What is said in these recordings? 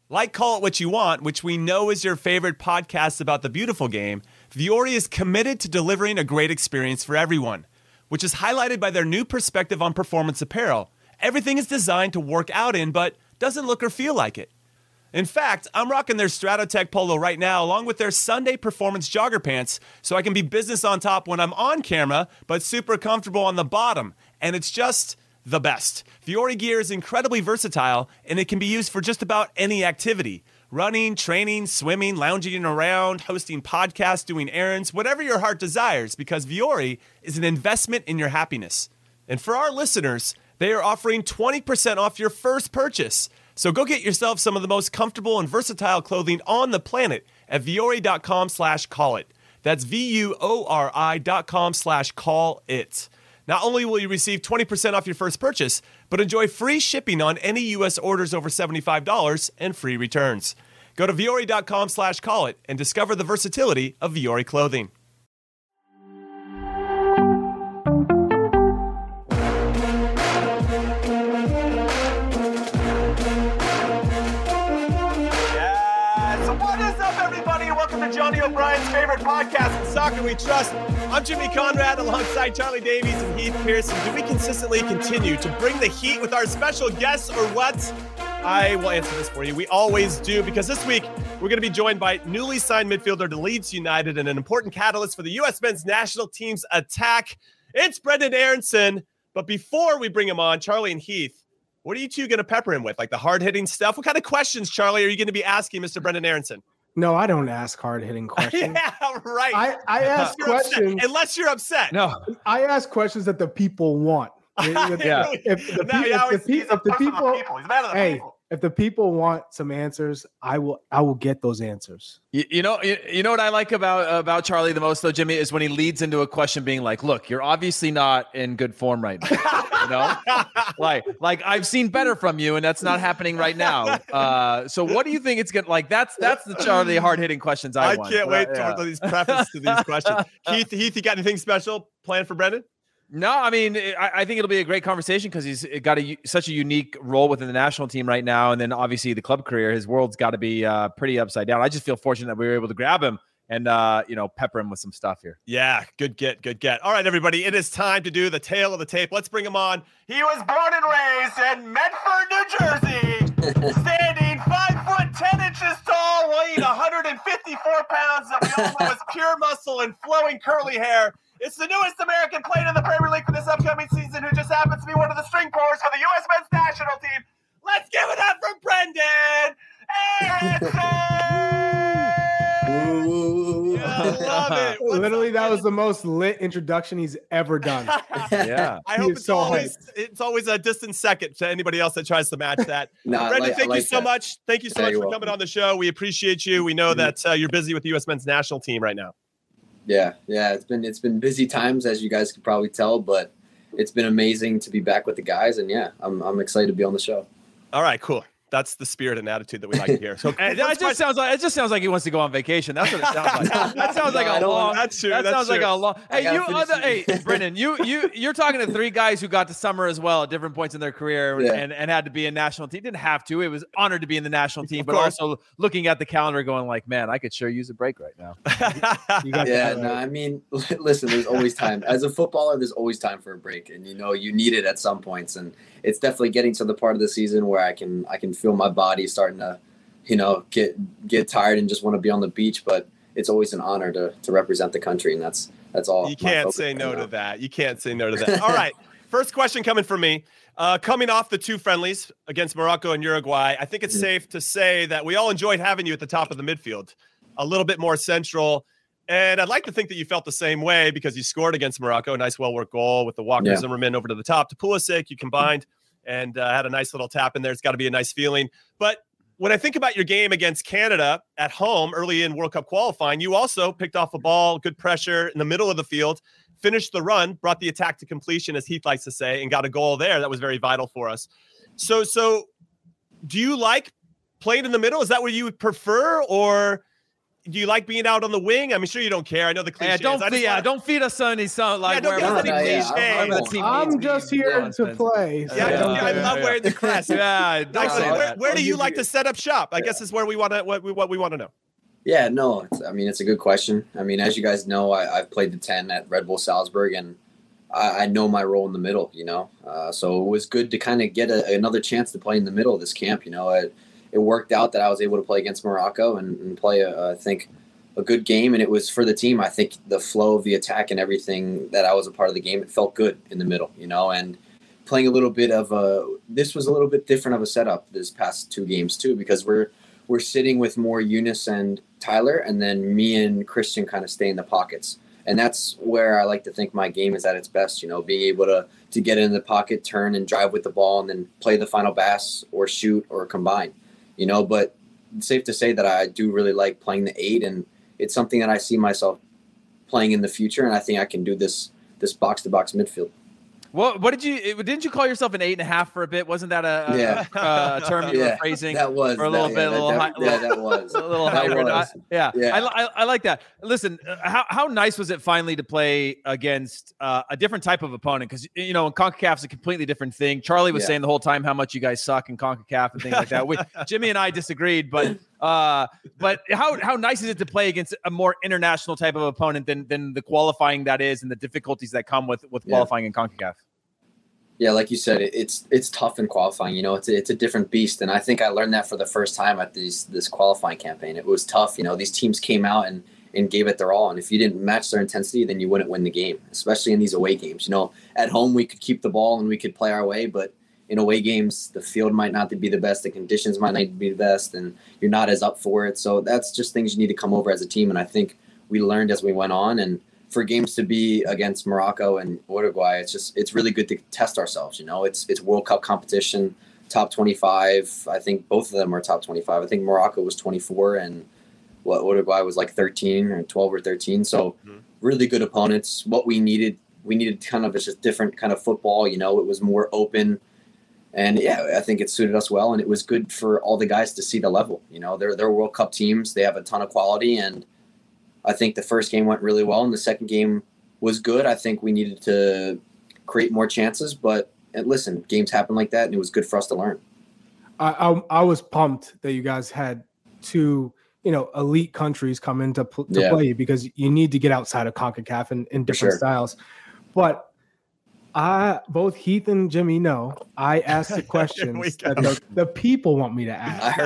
Like Call It What You Want, which we know is your favorite podcast about the beautiful game, Vuori is committed to delivering a great experience for everyone, which is highlighted by their new perspective on performance apparel. Everything is designed to work out in, but doesn't look or feel like it. In fact, I'm rocking their Stratotech polo right now, along with their Sunday Performance jogger pants, so I can be business on top when I'm on camera, but super comfortable on the bottom. And it's just the best. Vuori gear is incredibly versatile, and it can be used for just about any activity. Running, training, swimming, lounging around, hosting podcasts, doing errands, whatever your heart desires, because Vuori is an investment in your happiness. And for our listeners, they are offering 20% off your first purchase. So go get yourself some of the most comfortable and versatile clothing on the planet at vuori.com/callit. That's VUORI.com/callit. Not only will you receive 20% off your first purchase, but enjoy free shipping on any U.S. orders over $75 and free returns. Go to vuori.com/callit and discover the versatility of Vuori clothing. Johnny O'Brien's favorite podcast, In Soccer We Trust. I'm Jimmy Conrad alongside Charlie Davies and Heath Pearson. Do we consistently continue to bring the heat with our special guests or what? I will answer this for you. We always do, because this week we're going to be joined by newly signed midfielder to Leeds United and an important catalyst for the U.S. men's national team's attack. It's Brenden Aaronson. But before we bring him on, Charlie and Heath, what are you two going to pepper him with? Like the hard-hitting stuff? What kind of questions, Charlie, are you going to be asking Mr. Brenden Aaronson? No, I don't ask hard-hitting questions. Yeah, right. I ask questions. Unless you're upset. No, I ask questions that the people want. Yeah. If the people want some answers, I will get those answers. You know what I like about Charlie the most, though, Jimmy, is when he leads into a question being like, look, you're obviously not in good form right now. You know, like I've seen better from you, and that's not happening right now. So what do you think it's going to like? That's the Charlie hard-hitting questions I want. I can't wait for these prefaces to these questions. Heath, you got anything special planned for Brenden? No, I mean, I think it'll be a great conversation because he's got such a unique role within the national team right now. And then obviously the club career, his world's got to be pretty upside down. I just feel fortunate that we were able to grab him and, pepper him with some stuff here. Yeah, good get. All right, everybody, it is time to do the tale of the tape. Let's bring him on. He was born and raised in Medford, New Jersey, standing 5'10" tall, weighing 154 pounds, that we all know is pure muscle and flowing curly hair. It's the newest American playing in the Premier League for this upcoming season, who just happens to be one of the string players for the U.S. men's national team. Let's give it up for Brenden Aaronson! I love it. Literally, that was the most lit introduction he's ever done. Yeah, I hope it's always a distant second to anybody else that tries to match that. Brenden, thank you so much. Thank you so much for coming on the show. We appreciate you. We know that you're busy with the U.S. men's national team right now. Yeah. It's been busy times, as you guys could probably tell, but it's been amazing to be back with the guys, and yeah, I'm excited to be on the show. All right, cool. That's the spirit and attitude that we like to hear. So it just sounds like he wants to go on vacation. That's what it sounds like. That sounds like a long. That's true. That sounds like a long. Hey, Brenden, you're talking to three guys who got to summer as well at different points in their career and had to be in national team. Didn't have to. It was honored to be in the national team, but also looking at the calendar, going like, man, I could sure use a break right now. I mean, listen, there's always time. As a footballer, there's always time for a break, and you need it at some points, and it's definitely getting to the part of the season where I can feel my body starting to, get tired and just want to be on the beach. But it's always an honor to represent the country, and that's all. You can't say no to that. You can't say no to that. All right, first question coming from me. Coming off the two friendlies against Morocco and Uruguay, I think it's safe to say that we all enjoyed having you at the top of the midfield, a little bit more central. And I'd like to think that you felt the same way because you scored against Morocco, a nice, well-worked goal with the Walker Zimmerman over to the top to Pulisic. You combined and had a nice little tap in there. It's got to be a nice feeling. But when I think about your game against Canada at home early in World Cup qualifying, you also picked off a ball, good pressure in the middle of the field, finished the run, brought the attack to completion, as Heath likes to say, and got a goal there. That was very vital for us. So do you like playing in the middle? Is that what you would prefer? Or do you like being out on the wing? I'm sure you don't care. I know the cliche. Don't feed us any song like don't wherever give us any cliche. I'm just here to play. So I love wearing the crest. Where do you like to set up shop? I guess is where we want to what we want to know. Yeah, no, it's a good question. I mean, as you guys know, I've played the 10 at Red Bull Salzburg, and I know my role in the middle, so it was good to kind of get another chance to play in the middle of this camp. It worked out that I was able to play against Morocco and play, I think, a good game, and it was for the team. I think the flow of the attack and everything that I was a part of the game, it felt good in the middle, and playing a little bit of this was a little bit different of a setup this past 2 games too, because we're sitting with more Eunice and Tyler, and then me and Christian kind of stay in the pockets. And that's where I like to think my game is at its best, being able to get in the pocket, turn and drive with the ball, and then play the final pass or shoot or combine, But it's safe to say that I do really like playing the 8, and it's something that I see myself playing in the future, and I think I can do this box-to-box midfield. What didn't you call yourself an 8.5 for a bit? Wasn't that a term you were phrasing? That was for a little bit, that was a little hybrid. I like that. Listen, how nice was it finally to play against a different type of opponent? Because in CONCACAF is a completely different thing. Charlie was saying the whole time how much you guys suck in CONCACAF and things like that. Jimmy and I disagreed, but how nice is it to play against a more international type of opponent than the qualifying that is, and the difficulties that come with qualifying in CONCACAF? Yeah, like you said, it's tough in qualifying. It's a different beast, and I think I learned that for the first time at this qualifying campaign. It was tough. These teams came out and gave it their all, and if you didn't match their intensity, then you wouldn't win the game, especially in these away games. At home we could keep the ball and we could play our way, but in away games, the field might not be the best, the conditions might not be the best, and you're not as up for it. So that's just things you need to come over as a team, and I think we learned as we went on. And for games to be against Morocco and Uruguay, it's really good to test ourselves. It's World Cup competition, top 25. I think both of them are top 25. I think Morocco was 24, and Uruguay was like 13 or 12 or 13. So really good opponents. What we needed kind of just different kind of football. It was more open. And I think it suited us well, and it was good for all the guys to see the level. They're World Cup teams. They have a ton of quality, and I think the first game went really well, and the second game was good. I think we needed to create more chances, but listen, games happen like that, and it was good for us to learn. I was pumped that you guys had 2 elite countries come in to play you, because you need to get outside of CONCACAF in different styles. But both Heath and Jimmy know I asked the questions that the people want me to ask. I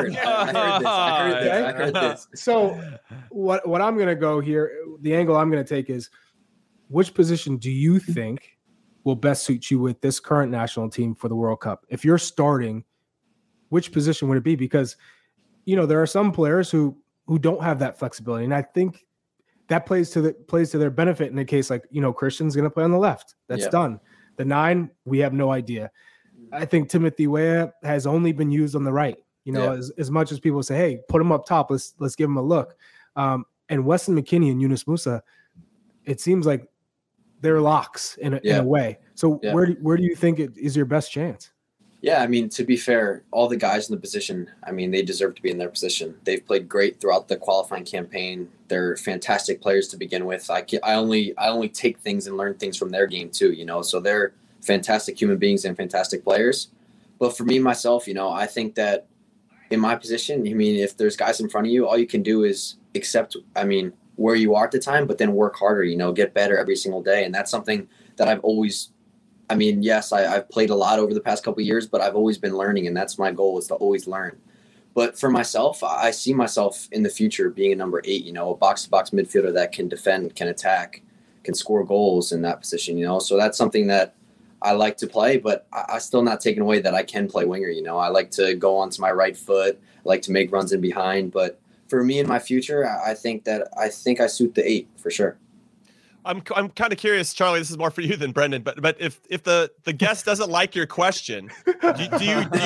heard this. So what I'm going to go here, the angle I'm going to take is, which position do you think will best suit you with this current national team for the World Cup? If you're starting, which position would it be? Because, there are some players who don't have that flexibility. And I think that plays to their benefit in a case like, Christian's going to play on the left. That's done. The 9, we have no idea. I think Timothy Weah has only been used on the right. As much as people say, hey, put him up top, let's give him a look. And Weston McKennie and Yunus Musa, it seems like they're locks in a way. So where do you think it is your best chance? Yeah, I mean, to be fair, all the guys in the position, I mean, they deserve to be in their position. They've played great throughout the qualifying campaign. They're fantastic players to begin with. I only take things and learn things from their game too, so they're fantastic human beings and fantastic players. But for me, myself, I think that in my position, if there's guys in front of you, all you can do is accept, where you are at the time, but then work harder, get better every single day. And that's something that I've always, yes, I've played a lot over the past couple of years, but I've always been learning, and that's my goal, is to always learn. But for myself, I see myself in the future being a number 8, a box-to-box midfielder that can defend, can attack, can score goals in that position, So that's something that I like to play, but I still not taking away that I can play winger, I like to go onto my right foot. I like to make runs in behind. But for me in my future, I think I suit the 8 for sure. I'm kind of curious, Charlie. This is more for you than Brendan. But if the guest doesn't like your question, do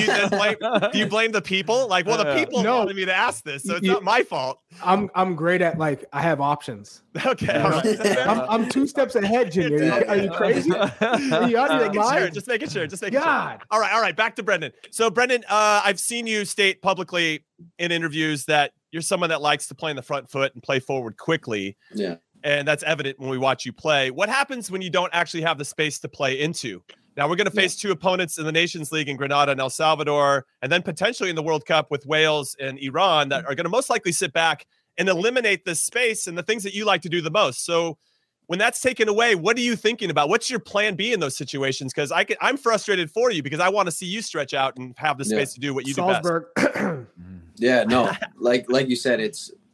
you blame the people? Like, well, the people wanted me to ask this, so it's not my fault. I'm great at, like, I have options. Okay, all right. I'm 2 steps ahead, Jimmy. Are you crazy? Are you out of your mind? Just making sure. God. All right. Back to Brendan. So Brendan, I've seen you state publicly in interviews that you're someone that likes to play in the front foot and play forward quickly. Yeah. And that's evident when we watch you play. What happens when you don't actually have the space to play into? Now we're going to face two opponents in the Nations League in Grenada and El Salvador, and then potentially in the World Cup with Wales and Iran that are going to most likely sit back and eliminate this space and the things that you like to do the most. So when that's taken away, what are you thinking about? What's your plan B in those situations? Because I'm frustrated for you because I want to see you stretch out and have the space to do what you do best. Yeah, no, like you said,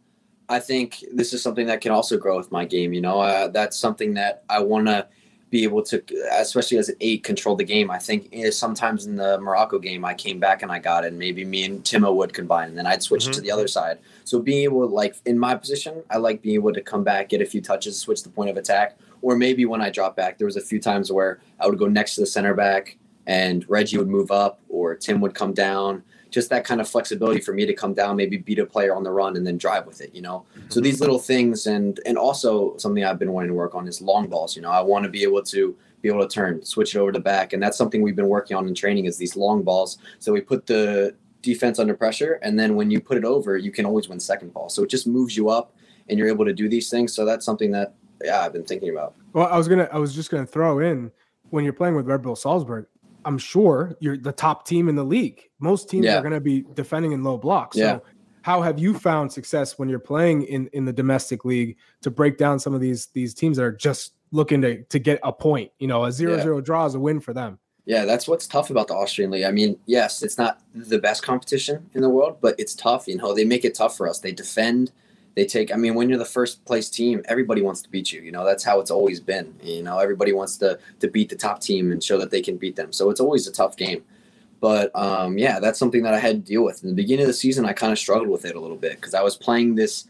I think this is something that can also grow with my game. You know, that's something that I want to be able to, especially as an 8, control the game. I think sometimes in the Morocco game, I came back and I got it. And maybe me and Timo would combine, and then I'd switch to the other side. So being able to, like, in my position, I like being able to come back, get a few touches, switch the point of attack. Or maybe when I drop back, there was a few times where I would go next to the center back and Reggie would move up or Tim would come down. Just that kind of flexibility for me to come down, maybe beat a player on the run and then drive with it, you know? So these little things, and also something I've been wanting to work on is long balls. You know, I want to be able to turn, switch it over to back. And that's something we've been working on in training is these long balls. So we put the defense under pressure. And then when you put it over, you can always win second ball. So it just moves you up and you're able to do these things. So that's something that, I've been thinking about. Well, I was just going to throw in, when you're playing with Red Bull Salzburg, I'm sure you're the top team in the league. Most teams are going to be defending in low blocks. So how have you found success when you're playing in the domestic league to break down some of these teams that are just looking to get a point? You know, a 0-0 draw is a win for them. Yeah, that's what's tough about the Austrian league. I mean, yes, it's not the best competition in the world, but it's tough. You know, they make it tough for us. They defend. They take, I mean, when you're the first place team, everybody wants to beat you. You know, that's how it's always been. You know, everybody wants to beat the top team and show that they can beat them. So it's always a tough game. But, that's something that I had to deal with. In the beginning of the season, I kind of struggled with it a little bit because I was playing this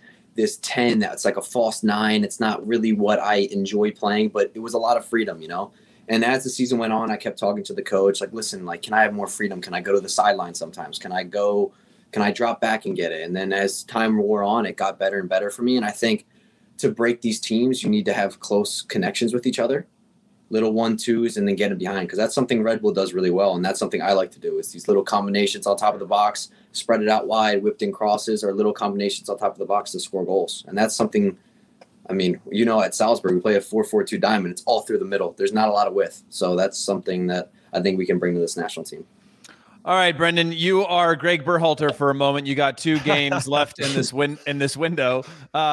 10 that's like a false 9. It's not really what I enjoy playing, but it was a lot of freedom, you know. And as the season went on, I kept talking to the coach, like, listen, like, can I have more freedom? Can I go to the sideline sometimes? Can I drop back and get it? And then as time wore on, it got better and better for me. And I think to break these teams, you need to have close connections with each other, little 1-2s, and then get them behind. Because that's something Red Bull does really well. And that's something I like to do is these little combinations on top of the box, spread it out wide, whipped in crosses, or little combinations on top of the box to score goals. And that's something, I mean, you know, at Salzburg, we play a 4-4-2 diamond. It's all through the middle. There's not a lot of width. So that's something that I think we can bring to this national team. All right, Brendan, you are Greg Berhalter for a moment. You got 2 games left in this window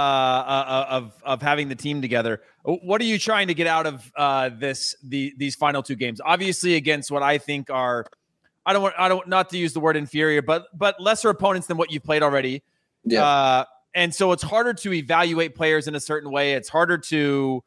of having the team together. What are you trying to get out of these final 2 games? Obviously, against what I think are, I don't not to use the word inferior, but lesser opponents than what you've played already. Yeah. And so it's harder to evaluate players in a certain way. It's harder to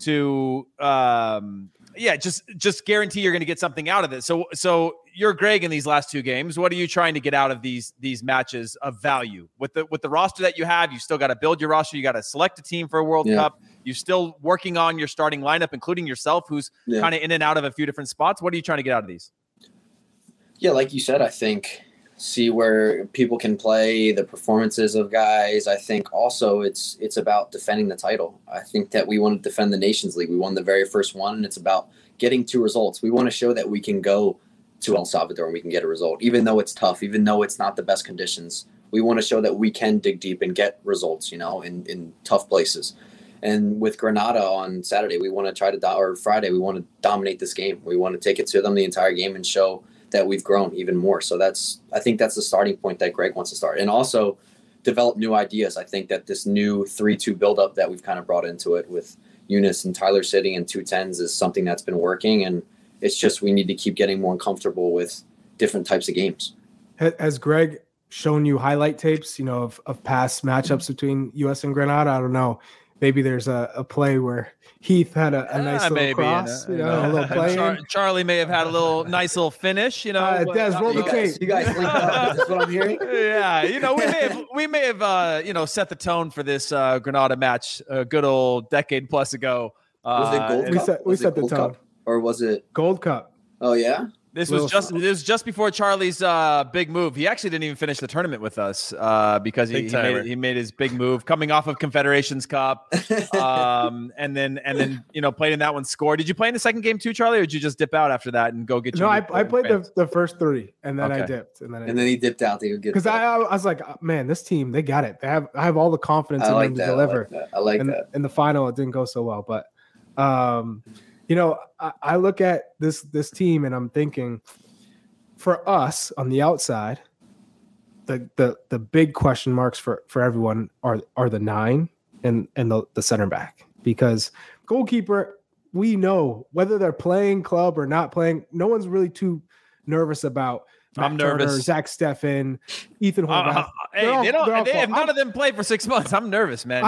just guarantee you're going to get something out of it. So you're Greg in these last 2 games. What are you trying to get out of these matches of value with the roster that you have? You still got to build your roster. You got to select a team for a World Cup. You're still working on your starting lineup, including yourself, who's kind of in and out of a few different spots. What are you trying to get out of these? Yeah, like you said, I think see where people can play, the performances of guys. I think also it's about defending the title. I think that we want to defend the Nations League. We won the very first one, and it's about getting 2 results. We want to show that we can go to El Salvador and we can get a result, even though it's tough, even though it's not the best conditions. We want to show that we can dig deep and get results, you know, in tough places. And with Grenada on Saturday, we want to try to, or Friday, we want to dominate this game. We want to take it to them the entire game and show that we've grown even more. So I think that's the starting point that Greg wants to start. And also develop new ideas. I think that this new 3-2 buildup that we've kind of brought into it with Eunice and Tyler sitting in 2 10s is something that's been working. And it's just we need to keep getting more comfortable with different types of games. Has Greg shown you highlight tapes, you know, of past matchups between U.S. and Grenada? I don't know. Maybe there's a play where Heath had a nice little cross, a little play. Charlie may have had a nice little finish, you know. Des, roll the tape. You guys link up. Is this what I'm hearing? Yeah, you know, we may have set the tone for this Grenada match a good old decade plus ago. Was it Gold Cup? We set the tone. Cup? Or was it Gold Cup? Oh yeah. This was just before Charlie's big move. He actually didn't even finish the tournament with us because he made his big move coming off of Confederations Cup, and then played in that one. Scored. Did you play in the second game too, Charlie, or did you just dip out after that and go get? No, I played the first 3, and then I dipped, and then he dipped out. Because I was like, man, this team, they got it. I have all the confidence in them to deliver. I like that. In the final, it didn't go so well, but I look at this team and I'm thinking, for us on the outside, the big question marks for everyone are the 9 and the center back, because goalkeeper, we know whether they're playing club or not playing, no one's really too nervous about Matt Turner, Zach Steffen, Ethan Horvath. If none of them play for 6 months, I'm nervous, man.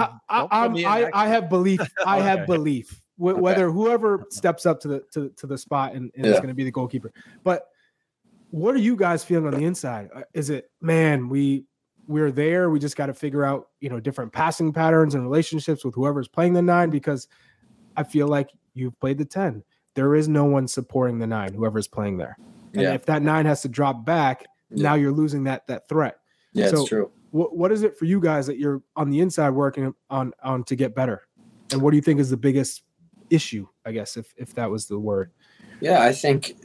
I have belief. I have belief. Whether whoever steps up to the spot and is going to be the goalkeeper. But what are you guys feeling on the inside? Is it, man, we're there, we just got to figure out, different passing patterns and relationships with whoever's playing the 9, because I feel like you've played the 10. There is no one supporting the 9, whoever's playing there. And if that 9 has to drop back, now you're losing that threat. Yeah, so it's true. What is it for you guys that you're on the inside working on to get better? And what do you think is the biggest issue, I guess, if that was the word? Yeah, I think,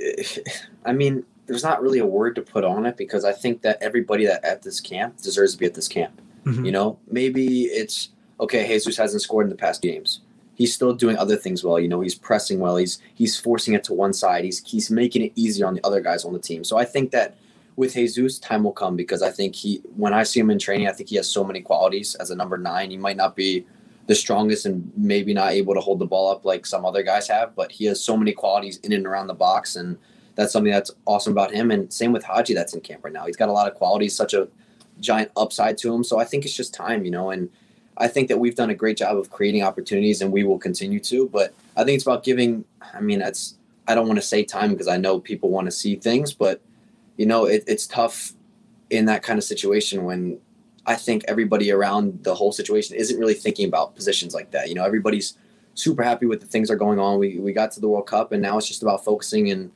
there's not really a word to put on it, because I think that everybody that at this camp deserves to be at this camp. Mm-hmm. Maybe it's, okay, Jesus hasn't scored in the past games. He's still doing other things well. He's pressing well. He's forcing it to one side. He's making it easier on the other guys on the team. So I think that with Jesus, time will come, because I think when I see him in training, I think he has so many qualities as a number 9. He might not be the strongest and maybe not able to hold the ball up like some other guys have, but he has so many qualities in and around the box, and that's something that's awesome about him. And same with Haji that's in camp right now. He's got a lot of qualities, such a giant upside to him. So I think it's just time, and I think that we've done a great job of creating opportunities, and we will continue to. But I think it's about giving, I don't want to say time, because I know people want to see things, but, it's tough in that kind of situation when I think everybody around the whole situation isn't really thinking about positions like that. Everybody's super happy with the things that are going on. We got to the World Cup, and now it's just about focusing. And,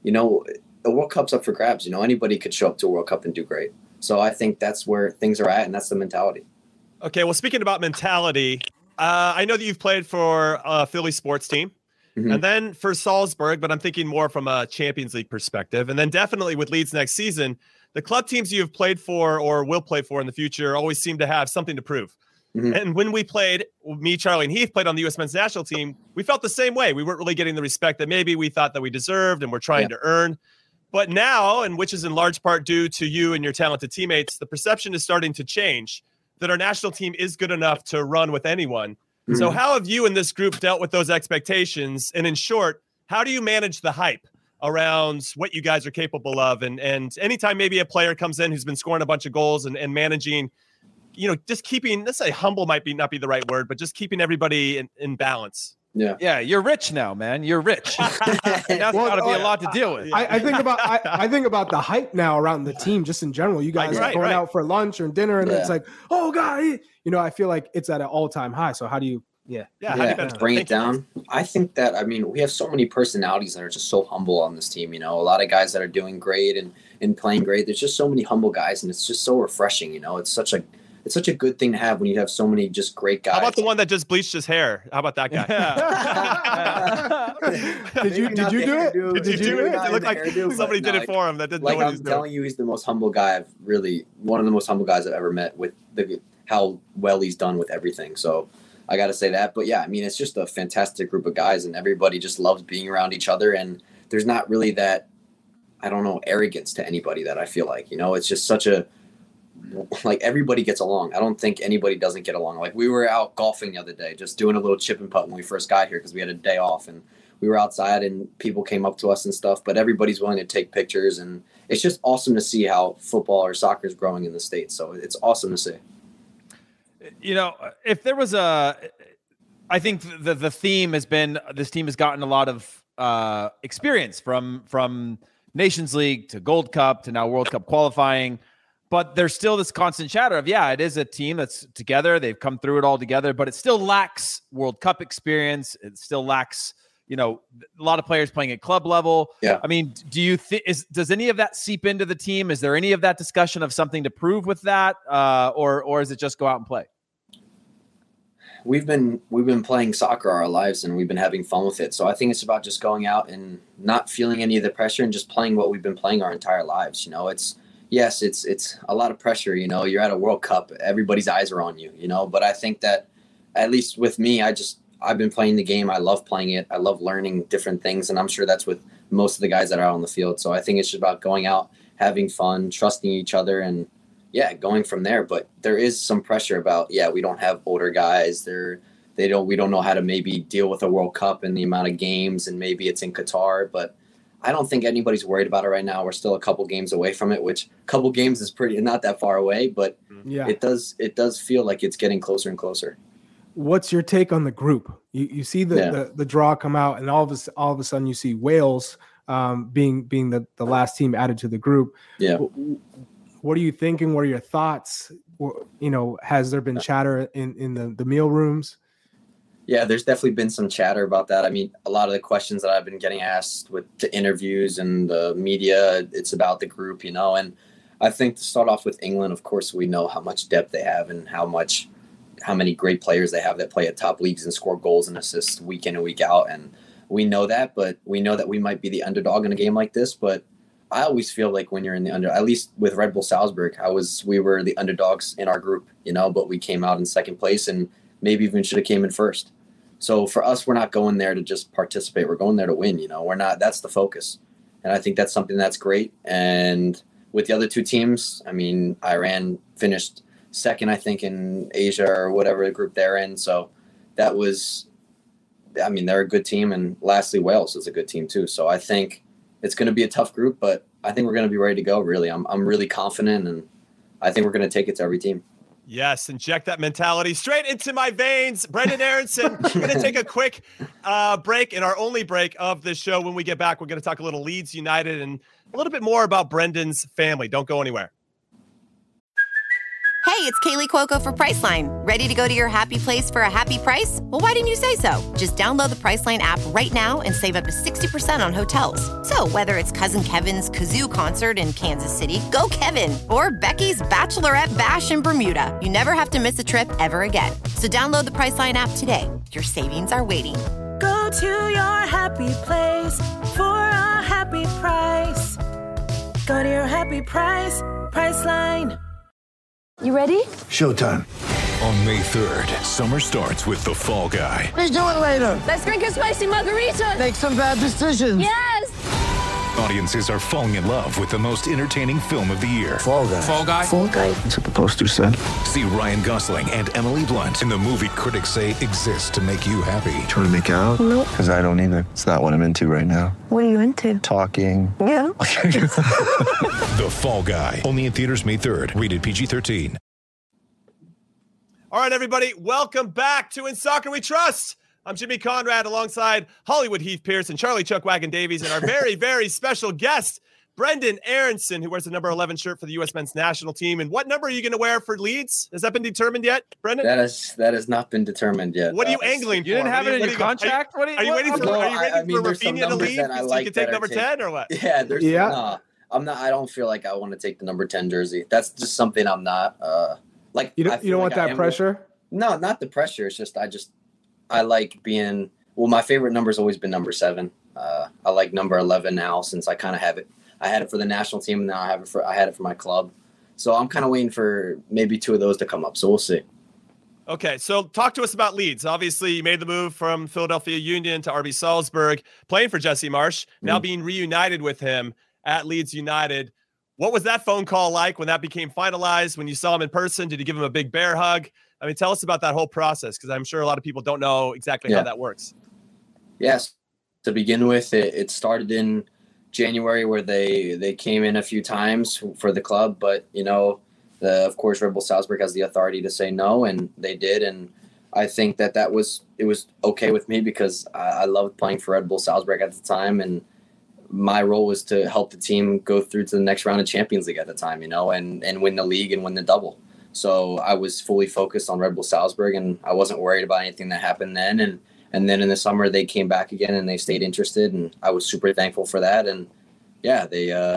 the World Cup's up for grabs. Anybody could show up to a World Cup and do great. So I think that's where things are at, and that's the mentality. Okay, well, speaking about mentality, I know that you've played for a Philly sports team, and then for Salzburg, but I'm thinking more from a Champions League perspective, and then definitely with Leeds next season. The club teams you've played for or will play for in the future always seem to have something to prove. Mm-hmm. And when we played, me, Charlie, and Heath played on the U.S. men's national team, we felt the same way. We weren't really getting the respect that maybe we thought that we deserved and we're trying to earn. But now, and which is in large part due to you and your talented teammates, the perception is starting to change that our national team is good enough to run with anyone. Mm-hmm. So how have you and this group dealt with those expectations? And in short, how do you manage the hype around what you guys are capable of? And anytime maybe a player comes in who's been scoring a bunch of goals and managing, just keeping, let's say humble might not be the right word, but just keeping everybody in balance. Yeah. You're rich now, man. You're rich. That's got to be a lot to deal with. I think about the hype now around the team, just in general. You guys are going out for lunch or dinner, and it's like, oh God, I feel like it's at an all-time high. So how do you? How do you bring it down? I think that we have so many personalities that are just so humble on this team. A lot of guys that are doing great and playing great. There's just so many humble guys, and it's just so refreshing. It's such a good thing to have when you have so many just great guys. How about the one that just bleached his hair? How about that guy? Did you do it? Did you do it? It looked like somebody did it for him that didn't know what he was doing. I'm telling you, he's the most humble guy one of the most humble guys I've ever met, with how well he's done with everything. So I got to say that. But it's just a fantastic group of guys, and everybody just loves being around each other. And there's not really that, arrogance to anybody that I feel like, it's just such a, everybody gets along. I don't think anybody doesn't get along. We were out golfing the other day, just doing a little chip and putt when we first got here, because we had a day off, and we were outside and people came up to us and stuff, but everybody's willing to take pictures, and it's just awesome to see how football or soccer is growing in the States. So it's awesome to see. If there was I think the theme has been, this team has gotten a lot of experience from Nations League to Gold Cup to now World Cup qualifying. But there's still this constant chatter of, it is a team that's together. They've come through it all together, but it still lacks World Cup experience. It still lacks, a lot of players playing at club level. Yeah. I mean, do you does any of that seep into the team? Is there any of that discussion of something to prove with that? Or is it just go out and play? We've been playing soccer our lives, and we've been having fun with it. So I think it's about just going out and not feeling any of the pressure and just playing what we've been playing our entire lives. It's a lot of pressure. You're at a World Cup, everybody's eyes are on you. But I think that at least with me, I've been playing the game. I love playing it. I love learning different things, and I'm sure that's with most of the guys that are out on the field. So I think it's just about going out, having fun, trusting each other, and going from there. But there is some pressure about, we don't have older guys. We don't know how to maybe deal with a World Cup and the amount of games, and maybe it's in Qatar. But I don't think anybody's worried about it right now. We're still a couple games away from it, which a couple games is not that far away, but it does feel like it's getting closer and closer. What's your take on the group? You see the draw come out, and all of a sudden you see Wales being the last team added to the group. Yeah. What are you thinking? What are your thoughts? Has there been chatter in the meal rooms? Yeah, there's definitely been some chatter about that. I mean, a lot of the questions that I've been getting asked with the interviews and the media, it's about the group, and I think to start off with England, of course, we know how much depth they have and how many great players they have that play at top leagues and score goals and assists week in and week out. And we know that, but we know that we might be the underdog in a game like this. But I always feel like when you're in the at least with Red Bull Salzburg, we were the underdogs in our group, but we came out in second place and maybe even should have came in first. So for us, we're not going there to just participate. We're going there to win, we're not, that's the focus. And I think that's something that's great. And with the other two teams, I mean, Iran finished second, I think, in Asia or whatever group they're in. So they're a good team. And lastly, Wales is a good team too. So I think it's going to be a tough group, but I think we're going to be ready to go. Really. I'm really confident, and I think we're going to take it to every team. Yes, inject that mentality straight into my veins. Brenden Aaronson, we're going to take a quick break, and our only break of this show. When we get back, we're going to talk a little Leeds United and a little bit more about Brendan's family. Don't go anywhere. Hey, it's Kaylee Cuoco for Priceline. Ready to go to your happy place for a happy price? Well, why didn't you say so? Just download the Priceline app right now and save up to 60% on hotels. So whether it's Cousin Kevin's Kazoo Concert in Kansas City, go Kevin, or Becky's Bachelorette Bash in Bermuda, you never have to miss a trip ever again. So download the Priceline app today. Your savings are waiting. Go to your happy place for a happy price. Go to your happy price, Priceline. You ready? Showtime. On May 3rd, summer starts with The Fall Guy. Let's do it later. Let's drink a spicy margarita. Make some bad decisions. Yes. Audiences are falling in love with the most entertaining film of the year. Fall Guy. Fall Guy? Fall Guy. That's what the poster said. See Ryan Gosling and Emily Blunt in the movie critics say exists to make you happy. Trying to make it out? Nope. Because I don't either. It's not what I'm into right now. What are you into? Talking. Yeah. The Fall Guy. Only in theaters May 3rd. Rated PG-13. All right, everybody, welcome back to In Soccer We Trust. I'm Jimmy Conrad alongside Hollywood Heath Pierce and Charlie Chuck Wagon Davies and our very, very special guest, Brenden Aaronson, who wears the number 11 shirt for the U.S. men's national team. And what number are you going to wear for Leeds? Has that been determined yet, Brenden? That has not been determined yet. What are you angling for? You didn't have it in your contract? Are you waiting for Rafinha to leave so you can take number 10 or what? Yeah, I'm not. I don't feel like I want to take the number 10 jersey. That's just something I'm not. You don't want that pressure? No, not the pressure. It's just I like being. Well, my favorite number has always been number 7. I like number 11 now since I kind of have it. I had it for the national team, and now I had it for my club. So I'm kind of waiting for maybe 2 of those to come up. So we'll see. Okay, so talk to us about Leeds. Obviously, you made the move from Philadelphia Union to RB Salzburg, playing for Jesse Marsch, now being reunited with him at Leeds United. What was that phone call like when that became finalized, when you saw him in person? Did you give him a big bear hug? I mean, tell us about that whole process, because I'm sure a lot of people don't know exactly how that works. Yes. To begin with, it started in January where they came in a few times for the club, but, of course, Red Bull Salzburg has the authority to say no, and they did. And I think it was okay with me because I loved playing for Red Bull Salzburg at the time, and my role was to help the team go through to the next round of Champions League at the time, and win the league and win the double. So I was fully focused on Red Bull Salzburg, and I wasn't worried about anything that happened then. And And then in the summer they came back again and they stayed interested, and I was super thankful for that. And yeah,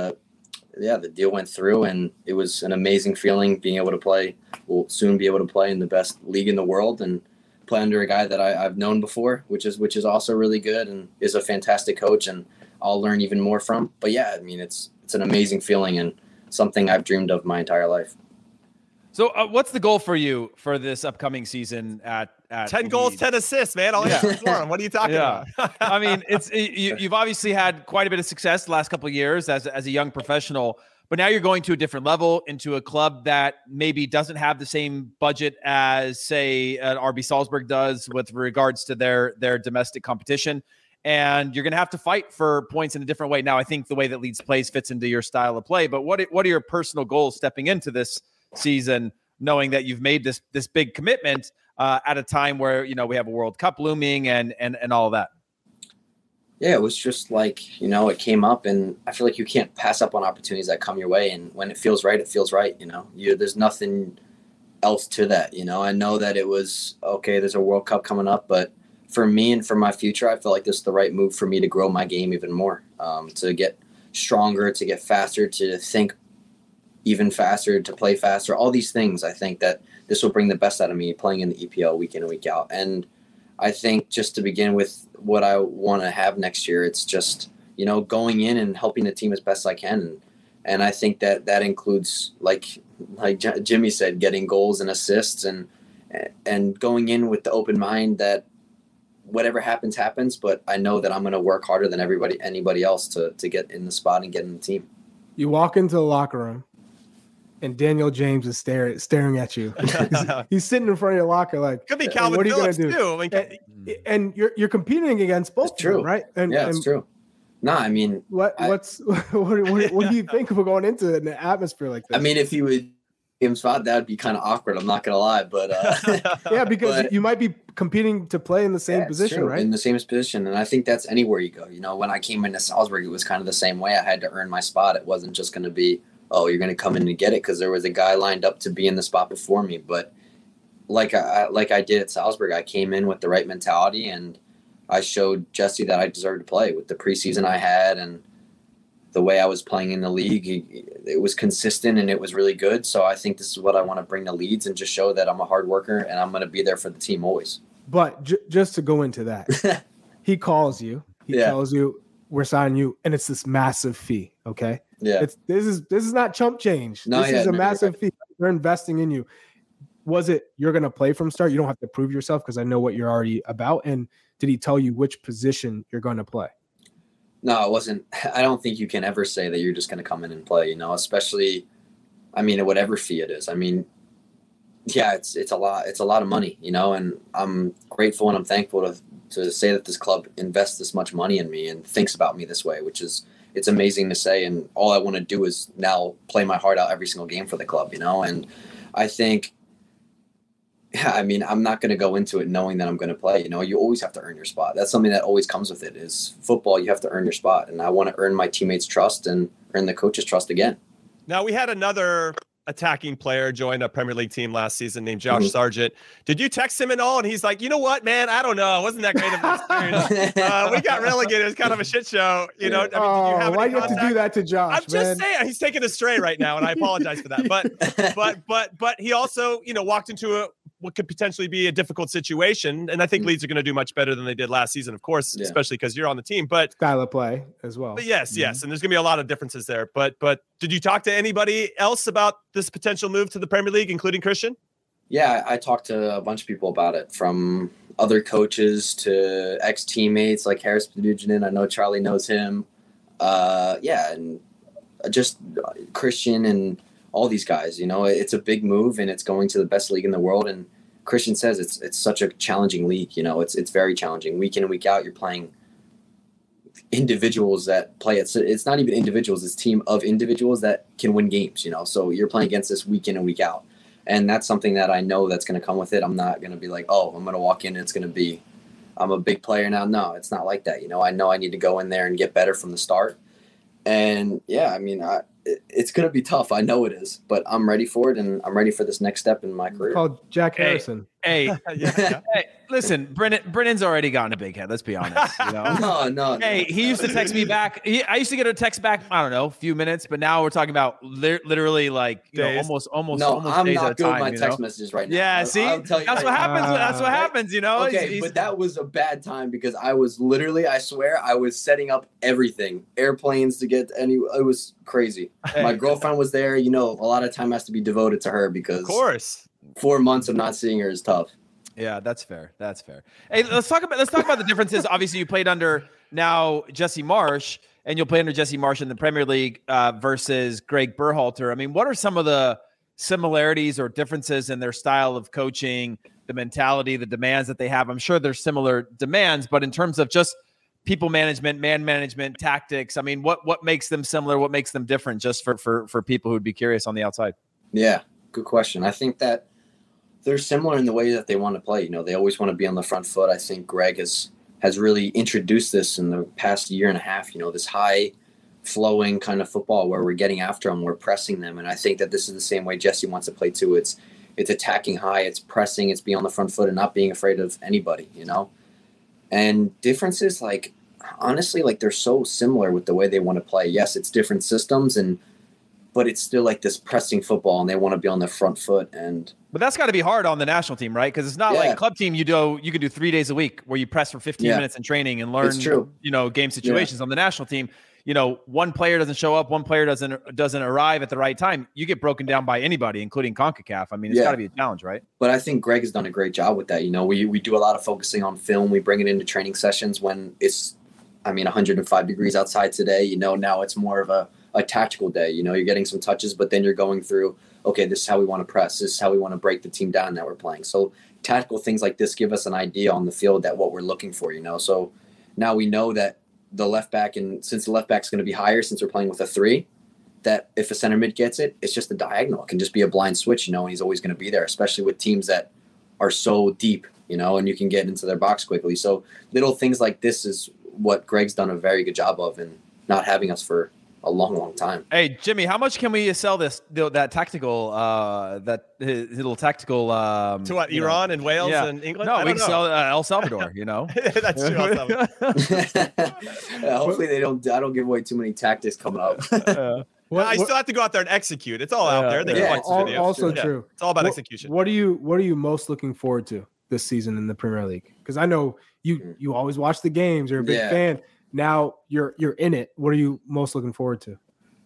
the deal went through, and it was an amazing feeling being able to play. We'll soon be able to play in the best league in the world and play under a guy that I've known before, which is also really good and is a fantastic coach, and I'll learn even more from. But yeah, I mean, it's an amazing feeling and something I've dreamed of my entire life. So what's the goal for you for this upcoming season at 10 goals, 10 assists, man. All What are you talking about? I mean, you've obviously had quite a bit of success the last couple of years as a young professional, but now you're going to a different level into a club that maybe doesn't have the same budget as, say, an RB Salzburg does with regards to their domestic competition. And you're going to have to fight for points in a different way. Now, I think the way that Leeds plays fits into your style of play, but what are your personal goals stepping into this season, knowing that you've made this big commitment at a time where, we have a World Cup looming and all of that? Yeah, it was just like, it came up, and I feel like you can't pass up on opportunities that come your way. And when it feels right, it feels right. There's nothing else to that. I know that it was, okay, there's a World Cup coming up, but for me and for my future, I felt like this is the right move for me to grow my game even more, to get stronger, to get faster, to think even faster, to play faster, all these things. I think that this will bring the best out of me playing in the EPL week in and week out. And I think just to begin with what I want to have next year, it's just, going in and helping the team as best I can. And I think that includes, like Jimmy said, getting goals and assists and going in with the open mind that whatever happens, but I know that I'm going to work harder than anybody else to get in the spot and get in the team. You walk into the locker room, and Daniel James is staring at you. He's sitting in front of your locker like, could be Calvin Phillips too. And you're competing against both. It's true, them, right? It's true. No, I mean, what do you think of going into an atmosphere like this? I mean, if you would game spot, that would be kind of awkward. I'm not gonna lie, but yeah, because you might be competing to play in the same position, right? In the same position, and I think that's anywhere you go. When I came into Salzburg, it was kind of the same way. I had to earn my spot. It wasn't just going to be, oh, you're going to come in and get it, because there was a guy lined up to be in the spot before me. But like I did at Salzburg, I came in with the right mentality, and I showed Jesse that I deserved to play with the preseason I had and the way I was playing in the league. It was consistent and it was really good. So I think this is what I want to bring to Leeds and just show that I'm a hard worker and I'm going to be there for the team always. But just to go into that, he calls you. He tells you, we're signing you, and it's this massive fee, okay? Yeah. This is not chump change. This is a massive fee. They're investing in you. Was it you're going to play from start? You don't have to prove yourself because I know what you're already about. And did he tell you which position you're going to play? No, it wasn't. I don't think you can ever say that you're just going to come in and play, especially, I mean, at whatever fee it is. I mean, yeah, it's a lot. It's a lot of money, and I'm grateful and I'm thankful to say that this club invests this much money in me and thinks about me this way, it's amazing to say. And all I want to do is now play my heart out every single game for the club, and I think, I mean, I'm not going to go into it knowing that I'm going to play. You always have to earn your spot. That's something that always comes with it is football. You have to earn your spot. And I want to earn my teammates' trust and earn the coach's trust again. Now, we had another attacking player join a Premier League team last season named Josh Sargent. Did you text him at all? And he's like, you know what, man? I don't know. It wasn't that great of an experience. We got relegated. It was kind of a shit show. I mean, did you have why do you have to do that to Josh? I'm just saying he's taking a stray right now, and I apologize for that. But he also, walked into what could potentially be a difficult situation. And I think Leeds are going to do much better than they did last season, of course, especially because you're on the team. But style of play as well. But yes. And there's going to be a lot of differences there. But did you talk to anybody else about this potential move to the Premier League, including Christian? Yeah, I talked to a bunch of people about it, from other coaches to ex-teammates like Harris Nugent. I know Charlie knows him. And just Christian and all these guys. It's a big move and it's going to the best league in the world. And Christian says it's such a challenging league. It's very challenging. Week in and week out, you're playing individuals that play it. So it's not even individuals, it's team of individuals that can win games, so you're playing against this week in and week out. And that's something that I know that's going to come with it. I'm not going to be like, oh, I'm going to walk in and it's going to be, I'm a big player now. No, it's not like that. I know I need to go in there and get better from the start. And yeah, I mean, it's going to be tough. I know it is, but I'm ready for it. And I'm ready for this next step in my career. Called Jack Harrison. Hey, Listen, Brennan's already gotten a big head. Let's be honest. You know? No. Hey, he used to text me back. I used to get a text back. I don't know, a few minutes. But now we're talking about literally like almost No, I'm days not at a good time, with my text messages right now. Yeah, see, that's what happens. That's what happens. You know. Okay, but that was a bad time because I was literally, I swear, I was setting up everything, airplanes to get any. It was crazy. Hey. My girlfriend was there. You know, a lot of time has to be devoted to her because, Of course, 4 months of not seeing her is tough. Yeah, that's fair. That's fair. Hey, let's talk about the differences. Obviously, you played under now Jesse Marsch, and you'll play under Jesse Marsch in the Premier League versus Greg Berhalter. I mean, what are some of the similarities or differences in their style of coaching, the mentality, the demands that they have? I'm sure there's similar demands, but in terms of just people management, man management, tactics, I mean, what makes them similar? What makes them different? Just for people who'd be curious on the outside. Yeah, good question. I think that they're similar in the way that they want to play. You know, they always want to be on the front foot. I think Greg has really introduced this in the past year and a half, you know, this high flowing kind of football where we're getting after them, we're pressing them. And I think that this is the same way Jesse wants to play too. It's attacking high, it's pressing, it's being on the front foot and not being afraid of anybody, you know? And differences, like, honestly, like they're so similar with the way they want to play. Yes, it's different systems, but it's still like this pressing football and they want to be on the front foot. But that's got to be hard on the national team, right? Because it's not like club team. You can do 3 days a week where you press for 15 minutes in training and learn, you know, game situations. On the national team, you know, one player doesn't show up, one player doesn't arrive at the right time. You get broken down by anybody, including CONCACAF. I mean, it's got to be a challenge, right? But I think Greg has done a great job with that. You know, we do a lot of focusing on film. We bring it into training sessions when it's, 105 degrees outside today. You know, now it's more of a tactical day. You know, you're getting some touches, but then you're going through, okay, this is how we want to press. This is how we want to break the team down that we're playing. So tactical things like this give us an idea on the field that what we're looking for, you know. So now we know that the left back, and since the left back's going to be higher since we're playing with a 3, that if a center mid gets it, it's just a diagonal. It can just be a blind switch, you know, and he's always going to be there, especially with teams that are so deep, you know, and you can get into their box quickly. So little things like this is what Greg's done a very good job of and not having us for a long time. Hey, Jimmy, how much can we sell that tactical, his little tactical to what, Iran and Wales and England? No, we can sell El Salvador, you know. That's true. El Salvador. Hopefully I don't give away too many tactics coming up. I still have to go out there and execute. It's all out there. They can watch the videos. Also true. It's all about execution. What are you most looking forward to this season in the Premier League? Because I know you always watch the games. You're a big fan. Now you're in it. What are you most looking forward to?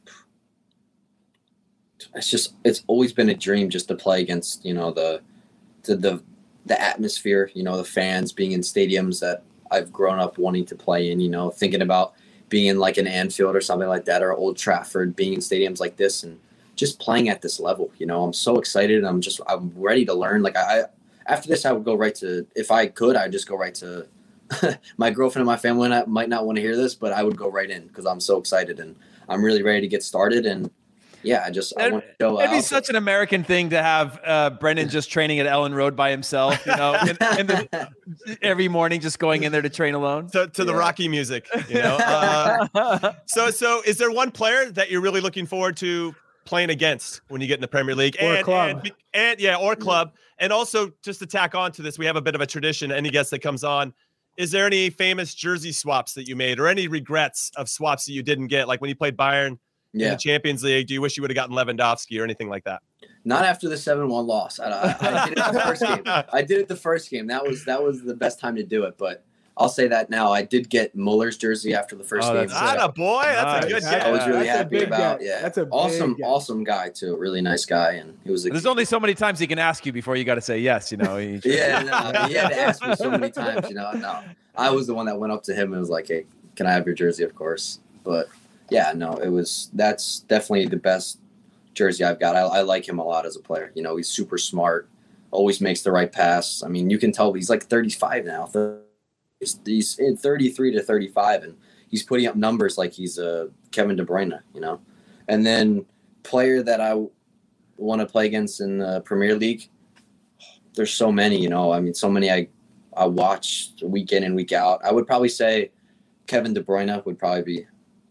It's always been a dream just to play against, you know, the atmosphere, you know, the fans, being in stadiums that I've grown up wanting to play in, you know, thinking about being in like an Anfield or something like that, or Old Trafford, being in stadiums like this and just playing at this level. You know, I'm so excited. I'm ready to learn. Like after this, I would go right to, if I could, I'd just go right to my girlfriend and my family might not want to hear this, but I would go right in because I'm so excited and I'm really ready to get started. And yeah, I want to show. It'd be such an American thing to have Brendan just training at Ellen Road by himself, you know, every morning just going in there to train alone. To the Rocky music, you know. So is there one player that you're really looking forward to playing against when you get in the Premier League or club? Or club. And also, just to tack on to this, we have a bit of a tradition. Any guest that comes on, is there any famous jersey swaps that you made or any regrets of swaps that you didn't get? Like when you played Bayern in the Champions League, do you wish you would have gotten Lewandowski or anything like that? Not after the 7-1 loss. I did it the first game. I did it the first game. That was the best time to do it. But I'll say that now. I did get Muller's jersey after the first game. That's a boy. That's a good guy. I was really happy about. Guy. Yeah, that's a awesome guy too. Really nice guy, and he was. There's only so many times he can ask you before you got to say yes. You know. He had to ask me so many times. You know, no, I was the one that went up to him and was like, "Hey, can I have your jersey?" Of course, but yeah, no, that's definitely the best jersey I've got. I like him a lot as a player. You know, he's super smart, always makes the right pass. I mean, you can tell he's like 35 now. He's in 33 to 35, and he's putting up numbers like he's Kevin De Bruyne, you know. And then player that I want to play against in the Premier League, there's so many, you know. I mean, so many I watch week in and week out. I would probably say Kevin De Bruyne would probably be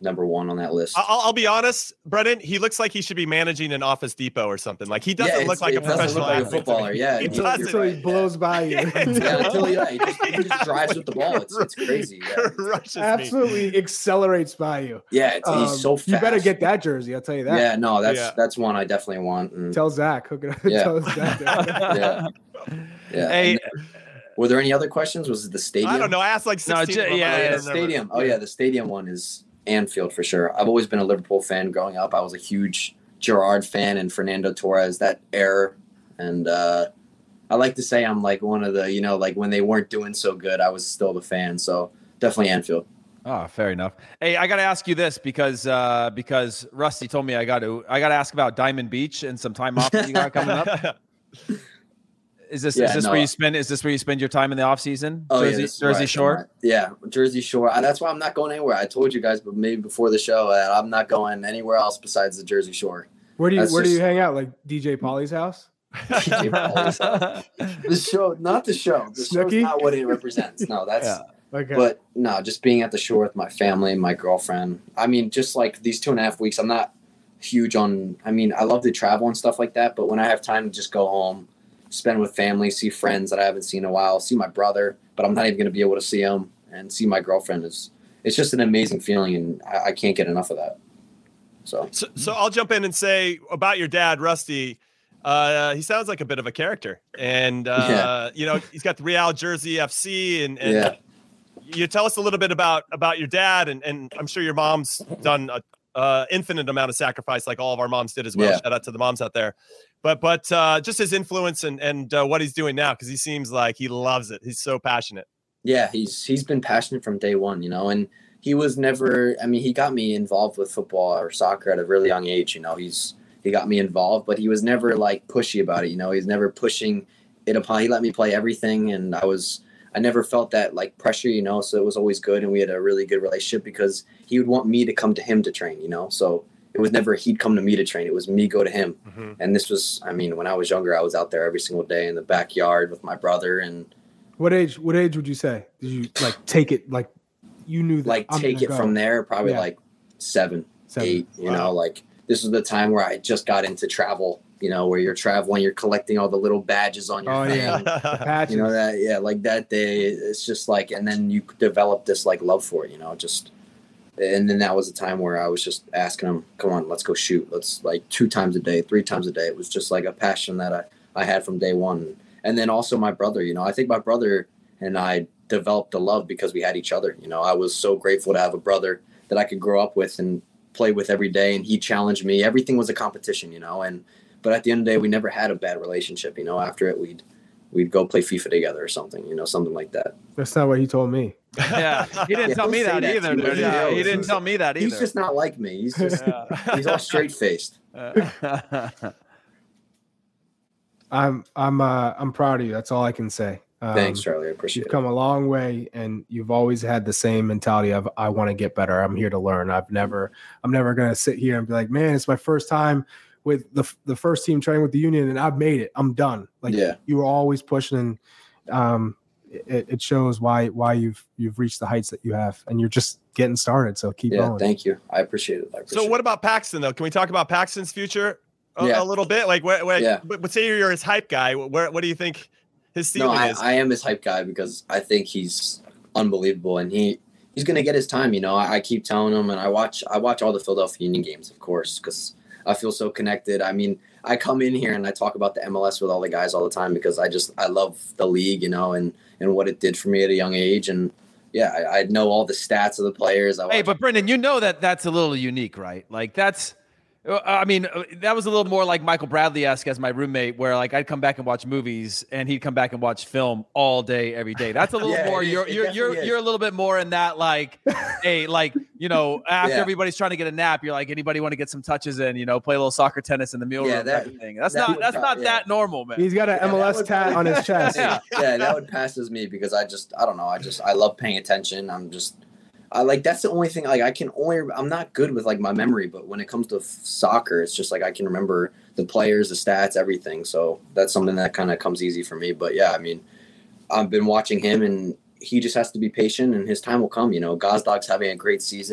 number one on that list. I'll be honest, Brennan. He looks like he should be managing an Office Depot or something. Like he doesn't look like a professional like a footballer. Yeah, he doesn't. Until he blows by you. Until he just drives with the ball. It's crazy. Yeah. Absolutely accelerates by you. Yeah, he's so fast. You better get that jersey. I'll tell you that. Yeah, no, that's one I definitely want. And tell Zach. Hook it up. Yeah. Tell Zach. Yeah. Hey. Were there any other questions? Was it the stadium? I don't know. I asked like 16. The stadium. Oh yeah, the stadium one is Anfield for sure. I've always been a Liverpool fan growing up. I was a huge Gerrard fan and Fernando Torres that era, and I like to say I'm like one of the like when they weren't doing so good, I was still the fan. So definitely Anfield. Oh, fair enough. Hey, I got to ask you this because Rusty told me I got to ask about Diamond Beach and some time off that you got coming up. Is this where you spend? Is this where you spend your time in the off season? Oh, Jersey Shore. Yeah, Jersey Shore. That's why I'm not going anywhere. I told you guys, but maybe before the show, I'm not going anywhere else besides the Jersey Shore. Where do you hang out? Like DJ Paulie's house? DJ Paulie's house. The show, not the show. The show's not what it represents. No, that's. Yeah. Okay. But no, just being at the shore with my family, my girlfriend. I mean, just like these 2.5 weeks, I'm not huge on. I mean, I love to travel and stuff like that, but when I have time to just go home, spend with family, see friends that I haven't seen in a while, see my brother, but I'm not even going to be able to see him, and see my girlfriend it's just an amazing feeling, and I can't get enough of that. So I'll jump in and say about your dad, Rusty. He sounds like a bit of a character, and he's got the Real Jersey FC, and you tell us a little bit about your dad, and I'm sure your mom's done a infinite amount of sacrifice, like all of our moms did as well. Yeah. Shout out to the moms out there. But just his influence and what he's doing now, because he seems like he loves it. He's so passionate. Yeah, he's been passionate from day one, and he was never. I mean, he got me involved with football or soccer at a really young age. He got me involved, but he was never like pushy about it. He's never pushing it upon. He let me play everything, and I never felt that like pressure. So it was always good, and we had a really good relationship because he would want me to come to him to train. So. It was never he'd come to me to train. It was me go to him. Mm-hmm. And this was, when I was younger, I was out there every single day in the backyard with my brother. And what age would you say? Did you like take it? Like you knew that like take it from there? Probably like 7, 8, like this was the time where I just got into travel, where you're traveling, you're collecting all the little badges on your thing. Yeah. The patches. Like that day, it's just like, and then you develop this like love for it, And then that was a time where I was just asking him, come on, let's go shoot. Let's like 2 times a day, 3 times a day. It was just like a passion that I had from day one. And then also my brother, I think my brother and I developed a love because we had each other. I was so grateful to have a brother that I could grow up with and play with every day. And he challenged me. Everything was a competition, but at the end of the day, we never had a bad relationship. After it, we'd go play FIFA together or something, something like that. That's not what he told me. Yeah, he didn't tell me that either. Dude. Yeah, he didn't tell me that either. He's just not like me. He's just he's all straight faced. I'm proud of you. That's all I can say. Thanks, Charlie. I appreciate it. You've come a long way, and you've always had the same mentality of I want to get better. I'm here to learn. I'm never going to sit here and be like, man, it's my first time with the first team training with the Union, and I've made it. I'm done. Like you were always pushing. It shows why you've reached the heights that you have, and you're just getting started. So keep going. Thank you. I appreciate it. So what about Paxton though? Can we talk about Paxton's future a little bit? Like but say you're his hype guy. What do you think his ceiling is? I am his hype guy because I think he's unbelievable, and he's going to get his time. I keep telling him, and I watch all the Philadelphia Union games, of course, because I feel so connected. I come in here and I talk about the MLS with all the guys all the time because I love the league, and what it did for me at a young age. And I know all the stats of the players. But Brendan, that's a little unique, right? Like that was a little more like Michael Bradley-esque as my roommate, where like I'd come back and watch movies and he'd come back and watch film all day, every day. That's a little more. You're a little bit more in that like, hey, like after everybody's trying to get a nap, you're like, anybody want to get some touches in? Play a little soccer tennis in the meal room type of thing. That's not that normal, man. He's got an MLS tat on his chest. That would pass as me because I don't know. I love paying attention. That's the only thing. Like I'm not good with like my memory, but when it comes to soccer, it's just like I can remember the players, the stats, everything. So that's something that kind of comes easy for me. But I've been watching him, and he just has to be patient, and his time will come. Gozdog's having a great season.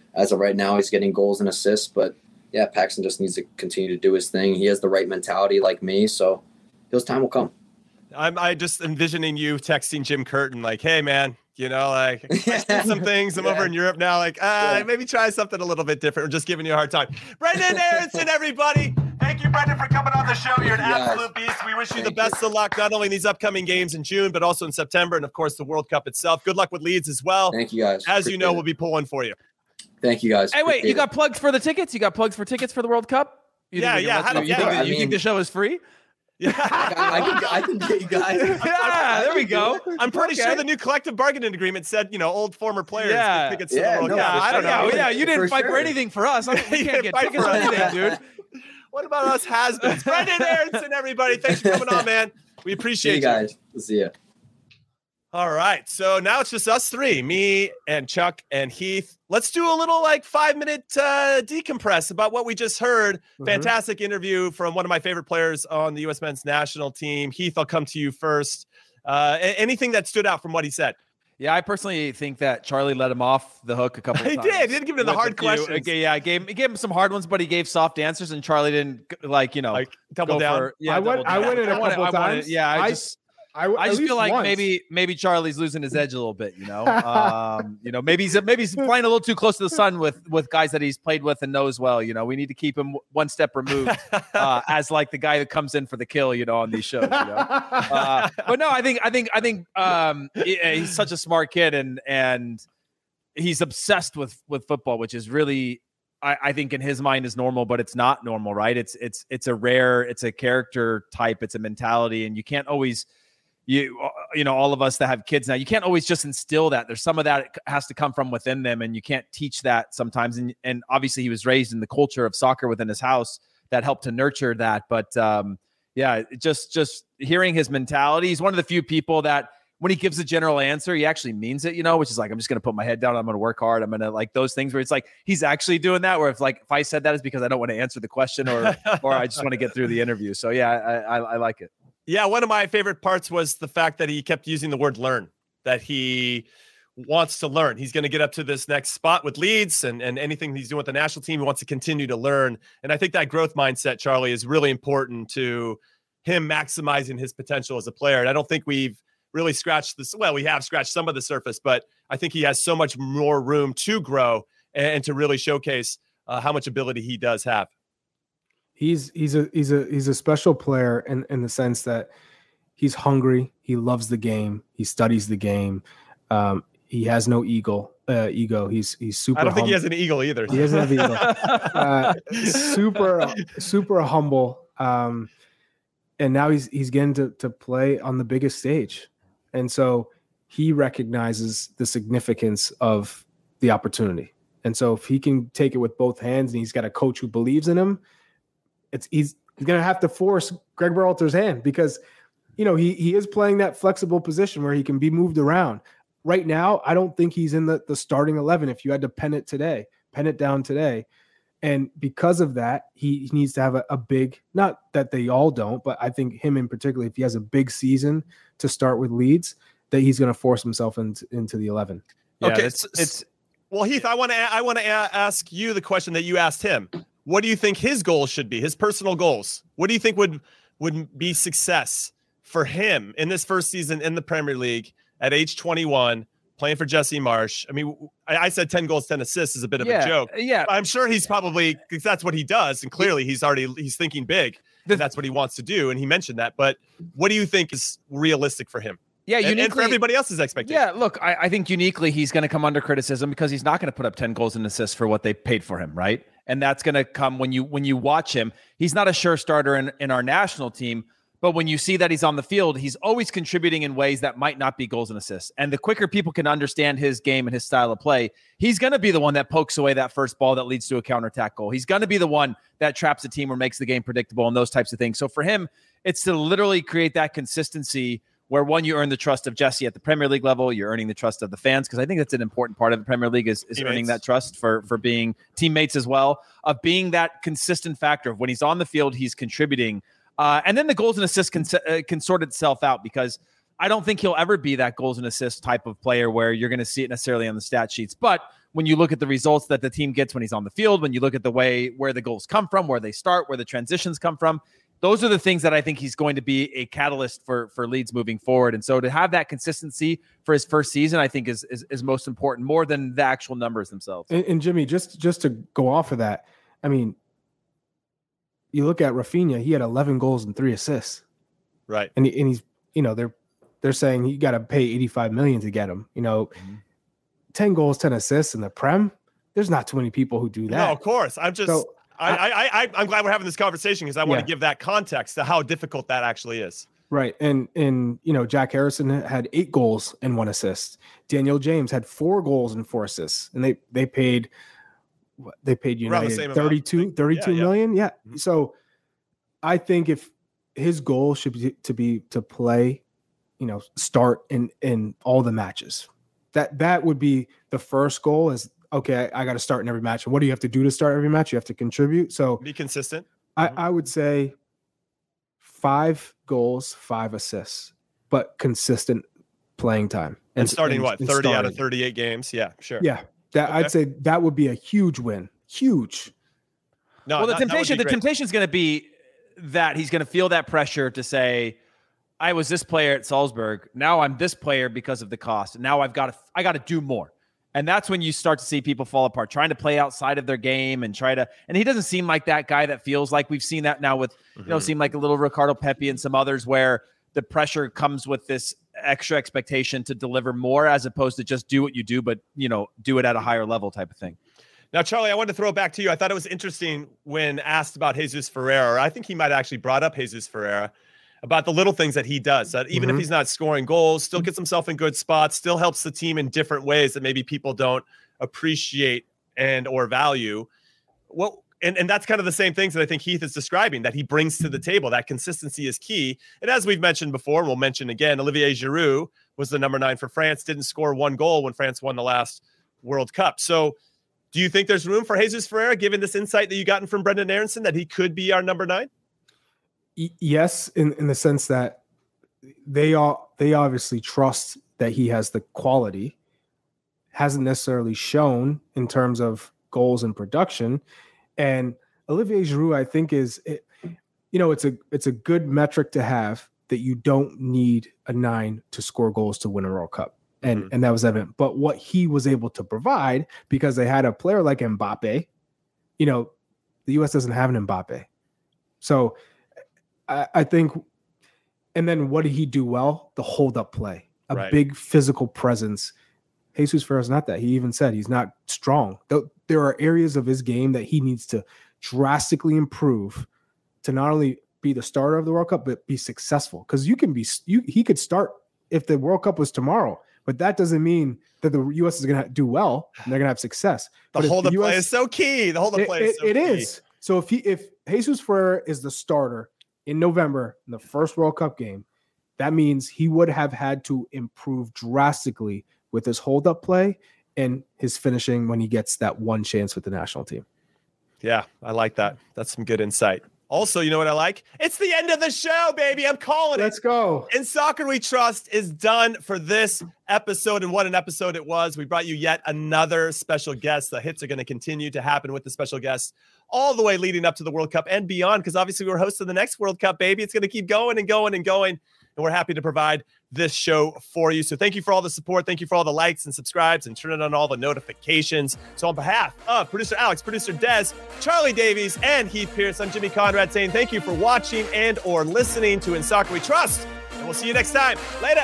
as of right now, he's getting goals and assists. But yeah, Paxton just needs to continue to do his thing. He has the right mentality like me, so his time will come. I just envisioning you texting Jim Curtin like, hey, man, you know, like I did some things. I'm over in Europe now. Like, maybe try something a little bit different. We're just giving you a hard time. Brendan Aronson, everybody. Thank you, Brendan, for coming on the show. You're an absolute beast. We wish you the best of luck, not only in these upcoming games in June, but also in September. And, of course, the World Cup itself. Good luck with Leeds as well. Thank you, guys. As you know, we'll be pulling for you. Thank you, guys. Hey, wait, you got plugs for the tickets? You got plugs for tickets for the World Cup? You think the show is free? Yeah, I can get you guys. Yeah, there we go. I'm pretty sure the new collective bargaining agreement said, old former players get tickets to the World Cup. I don't know. Yeah, you didn't fight for anything for us. We can't get tickets for anything, dude. What about us has-beens? Brendan Aronson, everybody. Thanks for coming on, man. We appreciate you. guys. We'll see you. All right. So now it's just us three, me and Chuck and Heath. Let's do a little 5-minute decompress about what we just heard. Mm-hmm. Fantastic interview from one of my favorite players on the U.S. men's national team. Heath, I'll come to you first. Anything that stood out from what he said? Yeah, I personally think that Charlie let him off the hook a couple of times. He didn't give him the hard questions. Yeah, he gave him some hard ones, but he gave soft answers, and Charlie didn't double down. I went in a couple times. I just feel like maybe Charlie's losing his edge a little bit, maybe he's flying a little too close to the sun with guys that he's played with and knows well. We need to keep him one step removed as the guy that comes in for the kill, on these shows. But no, I think he's such a smart kid and he's obsessed with football, which is really, I think in his mind is normal, but it's not normal, right? It's a character type, it's a mentality, and you can't always. All of us that have kids now, you can't always just instill that. There's some of that has to come from within them, and you can't teach that sometimes. And obviously, he was raised in the culture of soccer within his house that helped to nurture that. But just hearing his mentality, he's one of the few people that when he gives a general answer, he actually means it. Which is I'm just going to put my head down. I'm going to work hard. I'm going to those things where it's he's actually doing that. Where if I said that is because I don't want to answer the question or I just want to get through the interview. So yeah, I like it. Yeah, one of my favorite parts was the fact that he kept using the word learn, that he wants to learn. He's going to get up to this next spot with Leeds and anything he's doing with the national team, he wants to continue to learn. And I think that growth mindset, Charlie, is really important to him maximizing his potential as a player. And I don't think we've really scratched this. Well, we have scratched some of the surface, but I think he has so much more room to grow and to really showcase how much ability he does have. He's a special player in the sense that he's hungry. He loves the game. He studies the game. He has no ego. He's super. I don't think he has an eagle either. He doesn't have an ego. Super humble. And now he's getting to play on the biggest stage, and so he recognizes the significance of the opportunity. And so if he can take it with both hands, and he's got a coach who believes in him. He's going to have to force Greg Berhalter's hand because, he is playing that flexible position where he can be moved around. Right now, I don't think he's in the starting 11 if you had to pen it down today. And because of that, he needs to have a big, not that they all don't, but I think him in particular, if he has a big season to start with Leeds, that he's going to force himself into the 11. Yeah, okay, well, Heath, I want to ask you the question that you asked him. What do you think his goals should be, his personal goals? What do you think would be success for him in this first season in the Premier League at age 21, playing for Jesse Marsch? I mean, I said 10 goals, 10 assists is a bit of a joke. Yeah. I'm sure he's probably, because that's what he does. And clearly he's thinking big. That's what he wants to do. And he mentioned that. But what do you think is realistic for him? Yeah, uniquely, and for everybody else's expectations. Yeah, look, I think uniquely he's going to come under criticism because he's not going to put up 10 goals and assists for what they paid for him, right? And that's going to come when you watch him. He's not a sure starter in our national team, but when you see that he's on the field, he's always contributing in ways that might not be goals and assists. And the quicker people can understand his game and his style of play, he's going to be the one that pokes away that first ball that leads to a counterattack goal. He's going to be the one that traps a team or makes the game predictable and those types of things. So for him, it's to literally create that consistency where, one, you earn the trust of Jesse at the Premier League level, you're earning the trust of the fans, because I think that's an important part of the Premier League is earning that trust for being teammates as well, of being that consistent factor of when he's on the field, he's contributing. And then the goals and assists can sort itself out, because I don't think he'll ever be that goals and assists type of player where you're going to see it necessarily on the stat sheets. But when you look at the results that the team gets when he's on the field, when you look at the way where the goals come from, where they start, where the transitions come from, those are the things that I think he's going to be a catalyst for Leeds moving forward. And so to have that consistency for his first season, I think is most important, more than the actual numbers themselves. And Jimmy, just to go off of that, I mean, you look at Rafinha, he had 11 goals and 3 assists. Right. And he's, they're saying you got to pay 85 million to get him, 10 goals, 10 assists in the Prem. There's not too many people who do that. No, of course. I'm glad we're having this conversation because I want to give that context to how difficult that actually is. Right. And Jack Harrison had 8 goals and 1 assist. Daniel James had 4 goals and 4 assists. And they paid United 32 million. Yeah. Mm-hmm. So I think if his goal should be to play, start in all the matches. That would be the first goal is, okay, I got to start in every match. And what do you have to do to start every match? You have to contribute. So be consistent. I would say 5 goals, 5 assists, but consistent playing time. And starting 30 out of 38 games? Yeah, sure. Yeah. I'd say that would be a huge win. Huge. No, well, the temptation is going to be that he's going to feel that pressure to say, I was this player at Salzburg. Now I'm this player because of the cost. Now I got to do more. And that's when you start to see people fall apart, trying to play outside of their game and and he doesn't seem like that guy that feels like we've seen that now with, seem like a little Ricardo Pepi and some others where the pressure comes with this extra expectation to deliver more as opposed to just do what you do, but do it at a higher level type of thing. Now, Charlie, I wanted to throw it back to you. I thought it was interesting when asked about Jesus Ferreira. I think he might have actually brought up Jesus Ferreira about the little things that he does, that even if he's not scoring goals, still gets himself in good spots, still helps the team in different ways that maybe people don't appreciate and or value. Well, and that's kind of the same things that I think Heath is describing, that he brings to the table. That consistency is key. And as we've mentioned before, and we'll mention again, Olivier Giroud was the number 9 for France, didn't score 1 goal when France won the last World Cup. So do you think there's room for Jesus Ferreira, given this insight that you gotten from Brendan Aronson, that he could be our number 9? Yes, in the sense that they obviously trust that he has the quality, hasn't necessarily shown in terms of goals and production. And Olivier Giroud, I think it's a good metric to have, that you don't need a 9 to score goals to win a World Cup. And that was evident. But what he was able to provide, because they had a player like Mbappe, the U.S. doesn't have an Mbappe. So I think, and then what did he do well? The hold-up play, big physical presence. Jesus Ferreira is not that. He even said he's not strong. There are areas of his game that he needs to drastically improve to not only be the starter of the World Cup, but be successful. Because he could start if the World Cup was tomorrow, but that doesn't mean that the U.S. is going to do well and they're going to have success. The hold-up play is so key. The hold-up play is so key. It is. So if Jesus Ferreira is the starter in November in the first World Cup game, that means he would have had to improve drastically with his hold-up play and his finishing when he gets that one chance with the national team. Yeah, I like that. That's some good insight. Also, you know what I like? It's the end of the show, baby. I'm calling it. Let's go. In Soccer We Trust is done for this episode, and what an episode it was. We brought you yet another special guest. The hits are going to continue to happen with the special guests all the way leading up to the World Cup and beyond, because obviously we're hosting the next World Cup, baby. It's going to keep going and going and going, and we're happy to provide this show for you. So thank you for all the support. Thank you for all the likes and subscribes and turning on all the notifications. So on behalf of producer Alex, producer Des, Charlie Davies, and Heath Pierce, I'm Jimmy Conrad saying thank you for watching and or listening to In Soccer We Trust. And we'll see you next time. Later.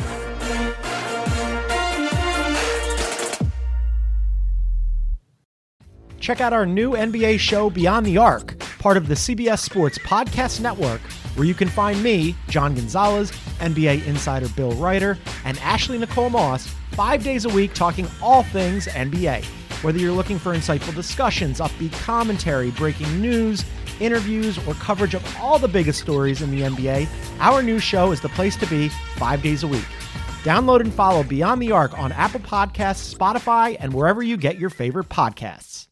Check out our new NBA show, Beyond the Arc, part of the CBS Sports Podcast Network, where you can find me, John Gonzalez, NBA insider Bill Ryder, and Ashley Nicole Moss 5 days a week talking all things NBA. Whether you're looking for insightful discussions, upbeat commentary, breaking news, interviews, or coverage of all the biggest stories in the NBA, our new show is the place to be 5 days a week. Download and follow Beyond the Arc on Apple Podcasts, Spotify, and wherever you get your favorite podcasts.